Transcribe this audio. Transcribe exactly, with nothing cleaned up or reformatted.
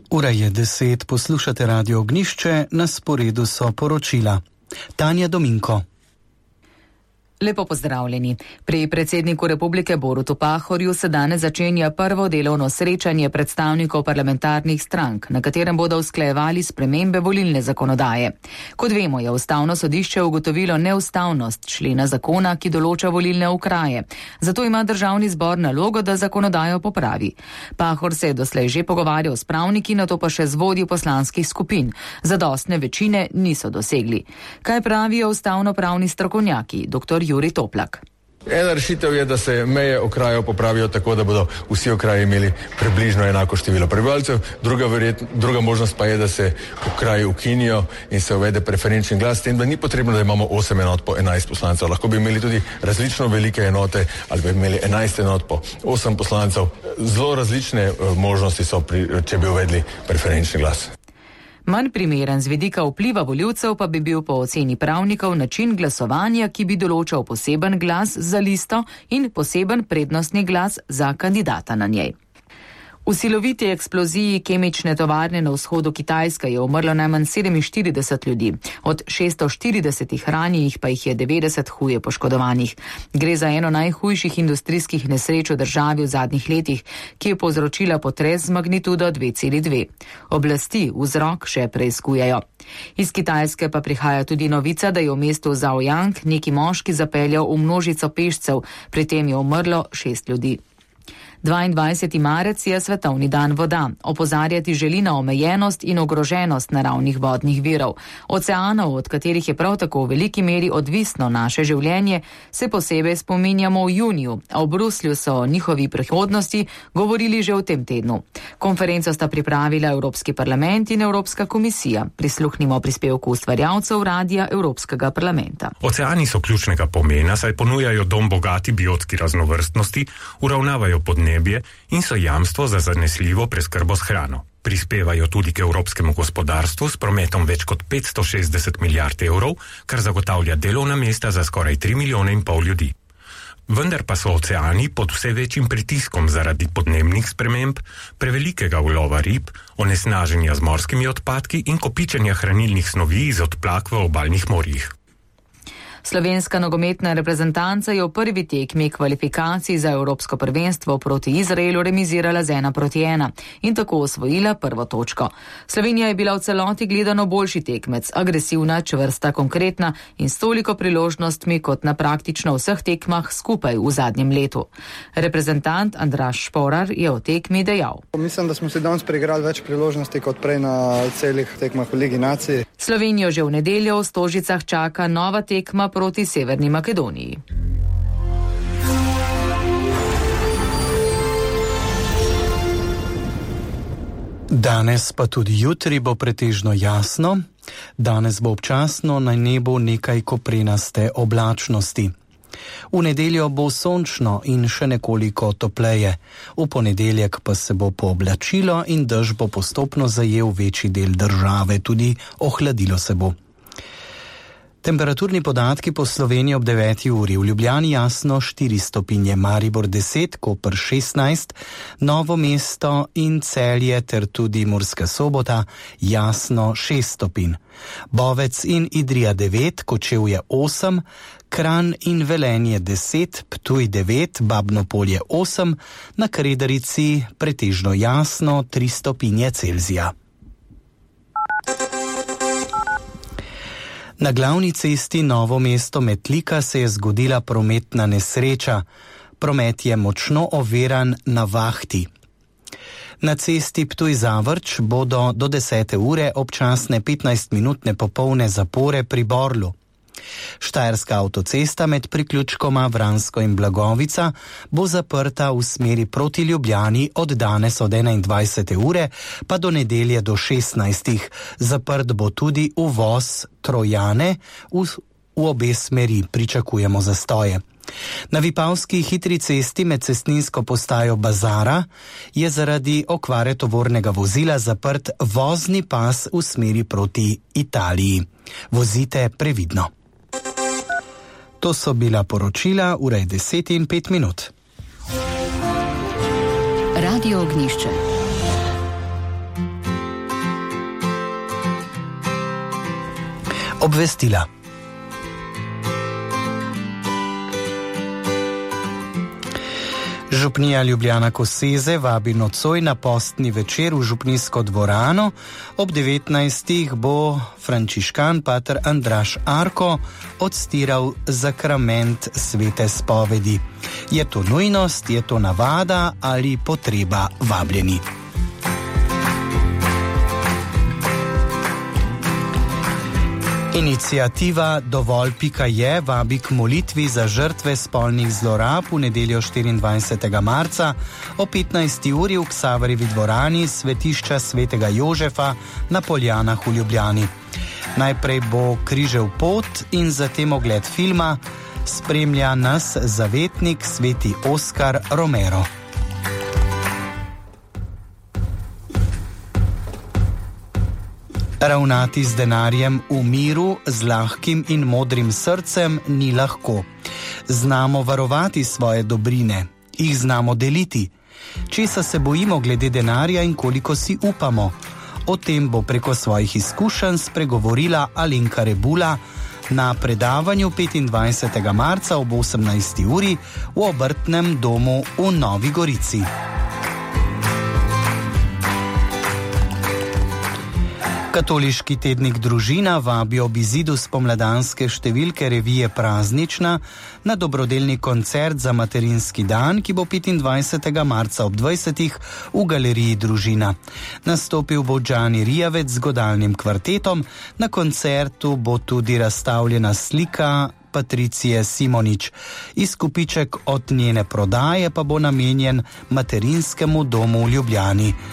Ura je deset, poslušate Radio Ognjišče, na sporedu so poročila. Tanja Dominko. Lepo pozdravljeni. Pri predsedniku Republike Borutu Pahorju se danes začenja prvo delovno srečanje predstavnikov parlamentarnih strank, na katerem bodo usklajevali spremembe volilne zakonodaje. Kot vemo, je Ustavno sodišče ugotovilo neustavnost člena zakona, ki določa volilne okraje. Zato ima državni zbor nalogo, da zakonodajo popravi. Pahor se je doslej že pogovarjal s pravniki, nato pa še z vodji poslanskih skupin. Zadostne večine niso dosegli. Kaj pravijo ustavno-pravni strokovnjaki? Doktor Jurij Toplak. Ena rešitev je, da se meje okrajev popravijo tako, da bodo vsi okraji imeli približno enako število prebivalcev. Druga, verjet, druga možnost pa je, da se okraji ukinijo in se uvede preferenčni glas, s tem, da ni potrebno, da imamo osem enot po enajst poslancev. Lahko bi imeli tudi različno velike enote ali bi imeli enajst enot po osem poslancev. Zelo različne možnosti so, pri, če bi uvedli preferenčni glas. Manj primeren z vidika vpliva volivcev pa bi bil po oceni pravnikov način glasovanja, ki bi določal poseben glas za listo in poseben prednostni glas za kandidata na njej. V siloviti eksploziji kemične tovarne na vzhodu Kitajske je umrlo najmanj sedeminštirideset ljudi. Od šeststo štiridesetih ranjenih pa jih je devetdeset huje poškodovanih. Gre za eno najhujših industrijskih nesreč v državi v zadnjih letih, ki je povzročila potres z magnitudo dve celi dve. Oblasti vzrok še preiskujejo. Iz Kitajske pa prihaja tudi novica, da je v mestu Zaoyang neki moški zapeljal v množico pešcev, pri tem je umrlo šest ljudi. dvaindvajseti marec je svetovni dan voda. Opozarjati želi na omejenost in ogroženost naravnih vodnih virov. Oceanov, od katerih je prav tako v veliki meri odvisno naše življenje, se posebej spominjamo v juniju, a v Bruslju so o njihovi prihodnosti govorili že v tem tednu. Konferenco sta pripravila Evropski parlament in Evropska komisija. Prisluhnimo prispevku ustvarjalcev Radia Evropskega parlamenta. Oceani so ključnega pomena, saj ponujajo dom bogati biotski raznovrstnosti, uravnavajo podnebje in so jamstvo za zanesljivo preskrbo s hrano. Prispevajo tudi k evropskemu gospodarstvu s prometom več kot petsto šestdeset milijard evrov, kar zagotavlja delovna mesta za skoraj tri milijone in pol ljudi. Vendar pa so oceani pod vse večjim pritiskom zaradi podnebnih sprememb, prevelikega ulova rib, onesnaženja z morskimi odpadki in kopičenja hranilnih snovi iz odplak v obalnih morjih. Slovenska nogometna reprezentanca je v prvi tekmi kvalifikacij za Evropsko prvenstvo proti Izraelu remizirala z ena proti ena in tako osvojila prvo točko. Slovenija je bila v celoti gledano boljši tekmec, agresivna, čvrsta, konkretna in s toliko priložnostmi kot na praktično vseh tekmah skupaj v zadnjem letu. Reprezentant Andraž Šporar je o tekmi dejal. Mislim, da smo si danes preigrali več priložnosti kot prej na celih tekmah v Ligi nacij. Slovenijo že v nedeljo v Stožicah čaka nova tekma proti Severni Makedoniji. Danes pa tudi jutri bo pretežno jasno. Danes bo občasno na nebu nekaj koprenaste oblačnosti. V nedeljo bo sončno in še nekoliko topleje. V ponedeljek pa se bo pooblačilo in dež bo postopno zajel večji del države, tudi ohladilo se bo. Temperaturni podatki po Sloveniji ob deveti uri. V Ljubljani jasno štiri stopinje, Maribor deset, Koper šestnajst, Novo mesto in Celje ter tudi Murska Sobota jasno šest stopinj. Bovec in Idrija devet, Kočevje osem, Kranj in Velenje deset, Ptuj devet, Babno Polje osem, na Kredarici pretežno jasno tri stopinje Celzija. Na glavni cesti Novo mesto-Metlika se je zgodila prometna nesreča. Promet je močno oviran na vahti. Na cesti Ptuj-Zavrč bodo do desete ure občasne petnajstminutne popolne zapore pri Borlu. Štajerska avtocesta med priključkoma Vransko in Blagovica bo zaprta v smeri proti Ljubljani od danes od enaindvajsete ure pa do nedelje do šestnajstih. Zaprt bo tudi uvoz Trojane, v, v obe smeri pričakujemo zastoje. Na Vipavski hitri cesti med cestninsko postajo Bazara je zaradi okvare tovornega vozila zaprt vozni pas v smeri proti Italiji. Vozite previdno. To so bila poročila, ura je deset in pet minut. Radio Ognjišče. Obvestila. Župnija Ljubljana Koseze vabi nocoj na postni večer v župnijsko dvorano. Ob devetnajstih bo frančiškan pater Andraž Arko odstiral zakrament svete spovedi. Je to nujnost, je to navada ali potreba, vabljeni? Iniciativa Dovolj pika je vabi k molitvi za žrtve spolnih zlorab v nedeljo štiriindvajsetega marca o petnajsti uri v Ksaverjevi dvorani svetišča svetega Jožefa na Poljanah v Ljubljani. Najprej bo križev pot in zatem ogled filma. Spremlja nas zavetnik sveti Oskar Romero. Ravnati z denarjem v miru, z lahkim in modrim srcem ni lahko. Znamo varovati svoje dobrine, jih znamo deliti. Česa se bojimo glede denarja in koliko si upamo? O tem bo preko svojih izkušenj spregovorila Alenka Rebula na predavanju petindvajsetega marca ob osemnajsti uri v Obrtnem domu v Novi Gorici. Katoliški tednik Družina vabi ob izidu spomladanske številke revije Praznična na dobrodelni koncert za materinski dan, ki bo petindvajsetega marca ob dvajsetih v galeriji Družina. Nastopil bo Džani Rijavec z godalnim kvartetom, na koncertu bo tudi razstavljena slika Patricije Simonič. Izkupiček od njene prodaje pa bo namenjen materinskemu domu v Ljubljani.